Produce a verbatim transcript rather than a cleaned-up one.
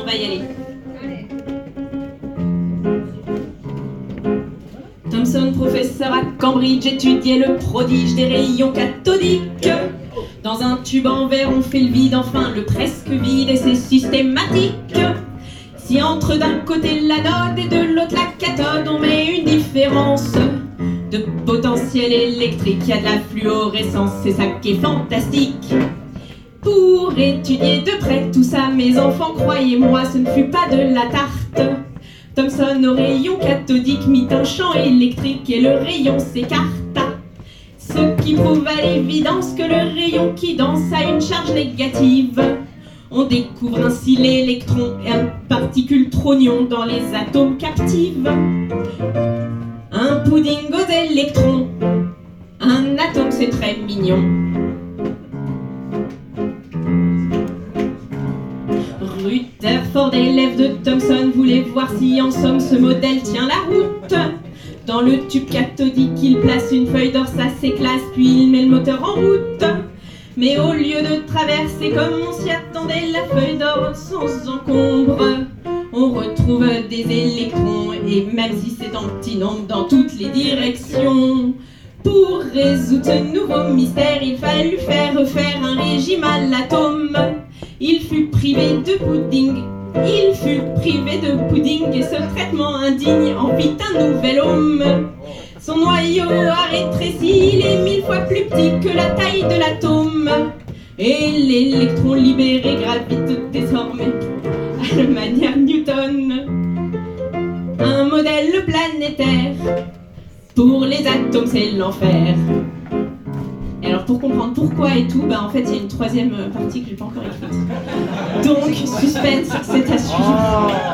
va y aller. Thomson, professeur à Cambridge, étudiait le prodige des rayons cathodiques. Dans un tube en verre, on fait le vide, enfin le presque vide, et c'est systématique. Si entre d'un côté l'anode et de l'autre la cathode, on met une différence de potentiel électrique. Il y a de la fluorescence, c'est ça qui est fantastique. Pour étudier de près tout ça, mes enfants, croyez-moi, ce ne fut pas de la tarte. Thomson au rayon cathodique mit un champ électrique et le rayon s'écarta. Ce qui prouve à l'évidence que le rayon qui danse a une charge négative. On découvre ainsi l'électron et une particule trognon dans les atomes captifs. Un pudding aux électrons, un atome c'est très mignon. Rutherford, élève de Thomson, voulait voir si en somme ce modèle tient la route. Dans le tube cathodique, il place une feuille d'or, ça s'éclate, puis il met le moteur en route. Mais au lieu de traverser comme on s'y attendait la feuille d'or sans encombre, on retrouve des électrons, et même si c'est en petit nombre dans toutes les directions. Pour résoudre ce nouveau mystère, il fallut faire refaire un régime à l'atome. Il fut privé de pudding, il fut privé de pudding, et ce traitement indigne en fit un nouvel homme. Son noyau a rétréci, il est mille fois plus petit que la taille de l'atome. Et l'électron libéré gravite désormais à la manière Newton. Un modèle planétaire, pour les atomes c'est l'enfer. Et alors pour comprendre pourquoi et tout, bah en fait il y a une troisième partie que j'ai pas encore écrite. Donc suspense, c'est à suivre.